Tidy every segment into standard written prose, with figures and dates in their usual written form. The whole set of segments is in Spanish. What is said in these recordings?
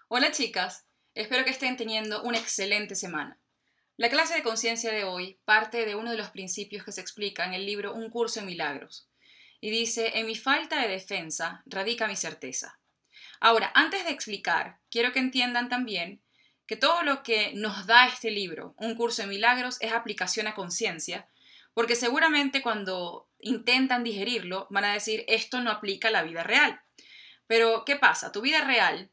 Hola chicas, espero que estén teniendo una excelente semana. La clase de conciencia de hoy parte de uno de los principios que se explica en el libro Un curso en milagros y dice, en mi falta de defensa radica mi certeza. Ahora, antes de explicar, quiero que entiendan también que todo lo que nos da este libro, Un curso en milagros, es aplicación a conciencia, porque seguramente cuando intentan digerirlo van a decir, esto no aplica a la vida real. Pero, ¿qué pasa? Tu vida real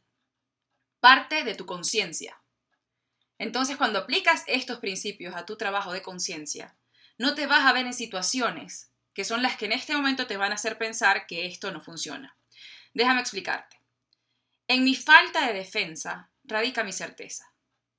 parte de tu conciencia. Entonces, cuando aplicas estos principios a tu trabajo de conciencia, no te vas a ver en situaciones que son las que en este momento te van a hacer pensar que esto no funciona. Déjame explicarte. En mi falta de defensa radica mi certeza.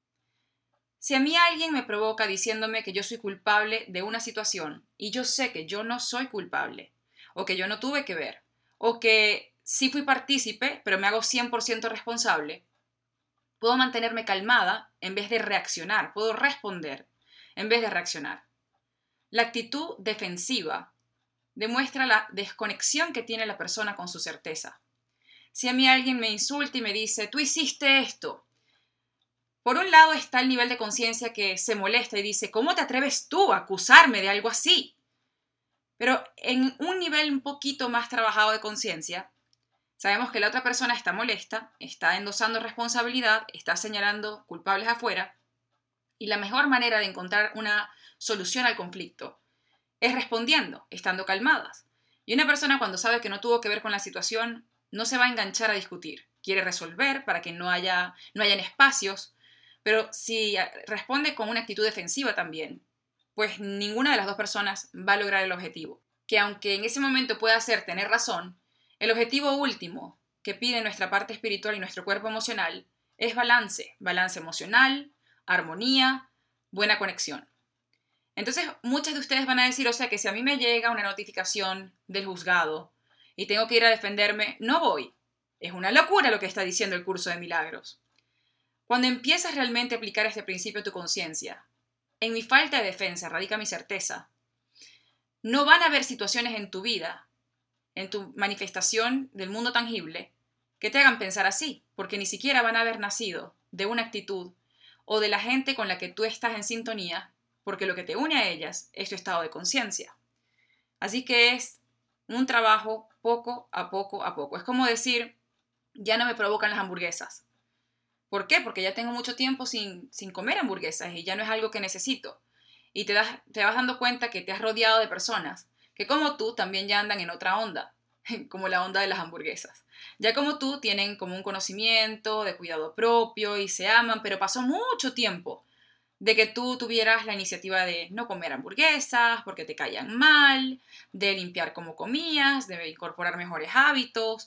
Si a mí alguien me provoca diciéndome que yo soy culpable de una situación y yo sé que yo no soy culpable, o que yo no tuve que ver, o que sí fui partícipe, pero me hago 100% responsable, puedo mantenerme calmada en vez de reaccionar, puedo responder en vez de reaccionar. La actitud defensiva demuestra la desconexión que tiene la persona con su certeza. Si a mí alguien me insulta y me dice, tú hiciste esto, por un lado está el nivel de conciencia que se molesta y dice, ¿cómo te atreves tú a acusarme de algo así? Pero en un nivel un poquito más trabajado de conciencia, sabemos que la otra persona está molesta, está endosando responsabilidad, está señalando culpables afuera, y la mejor manera de encontrar una solución al conflicto es respondiendo, estando calmadas. Y una persona cuando sabe que no tuvo que ver con la situación, no se va a enganchar a discutir. Quiere resolver para que no hayan espacios, pero si responde con una actitud defensiva también, pues ninguna de las dos personas va a lograr el objetivo. Que aunque en ese momento pueda ser tener razón, el objetivo último que pide nuestra parte espiritual y nuestro cuerpo emocional es balance, balance emocional, armonía, buena conexión. Entonces, muchas de ustedes van a decir, o sea, que si a mí me llega una notificación del juzgado y tengo que ir a defenderme, no voy. Es una locura lo que está diciendo el curso de milagros. Cuando empiezas realmente a aplicar este principio a tu conciencia, en mi falta de defensa radica mi certeza. No van a haber situaciones en tu vida, en tu manifestación del mundo tangible, que te hagan pensar así, porque ni siquiera van a haber nacido de una actitud o de la gente con la que tú estás en sintonía, porque lo que te une a ellas es tu estado de conciencia. Así que es un trabajo poco a poco a poco. Es como decir, ya no me provocan las hamburguesas. ¿Por qué? Porque ya tengo mucho tiempo sin comer hamburguesas y ya no es algo que necesito. Y te vas dando cuenta que te has rodeado de personas que como tú también ya andan en otra onda, como la onda de las hamburguesas. Ya como tú tienen como un conocimiento de cuidado propio y se aman, pero pasó mucho tiempo de que tú tuvieras la iniciativa de no comer hamburguesas porque te caían mal, de limpiar como comías, de incorporar mejores hábitos,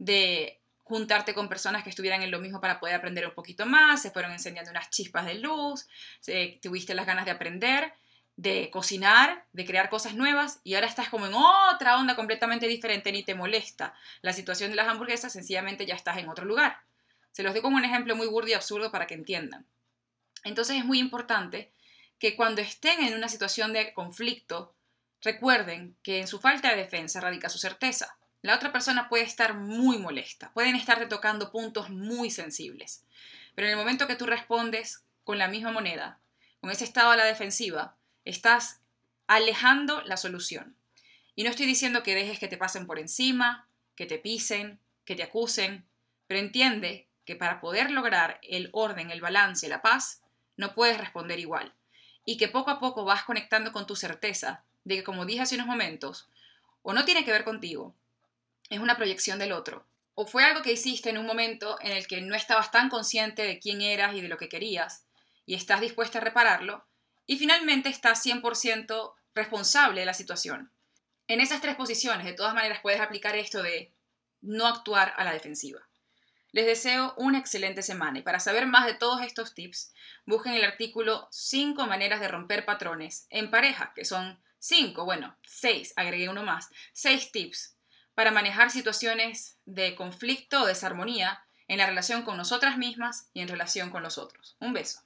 de juntarte con personas que estuvieran en lo mismo para poder aprender un poquito más, se fueron encendiendo unas chispas de luz, tuviste las ganas de aprender, de cocinar, de crear cosas nuevas y ahora estás como en otra onda completamente diferente, ni te molesta la situación de las hamburguesas, sencillamente ya estás en otro lugar. Se los doy como un ejemplo muy burdo y absurdo para que entiendan. Entonces es muy importante que cuando estén en una situación de conflicto, recuerden que en su falta de defensa radica su certeza. La otra persona puede estar muy molesta, pueden estarte tocando puntos muy sensibles, pero en el momento que tú respondes con la misma moneda, con ese estado a la defensiva, estás alejando la solución. Y no estoy diciendo que dejes que te pasen por encima, que te pisen, que te acusen, pero entiende que para poder lograr el orden, el balance, la paz, no puedes responder igual. Y que poco a poco vas conectando con tu certeza de que, como dije hace unos momentos, o no tiene que ver contigo, es una proyección del otro. O fue algo que hiciste en un momento en el que no estabas tan consciente de quién eras y de lo que querías, y estás dispuesta a repararlo, y finalmente estás 100% responsable de la situación. En esas tres posiciones, de todas maneras, puedes aplicar esto de no actuar a la defensiva. Les deseo una excelente semana y para saber más de todos estos tips, busquen el artículo 5 maneras de romper patrones en pareja, que son 5, bueno, 6, agregué uno más, 6 tips para manejar situaciones de conflicto o desarmonía en la relación con nosotras mismas y en relación con los otros. Un beso.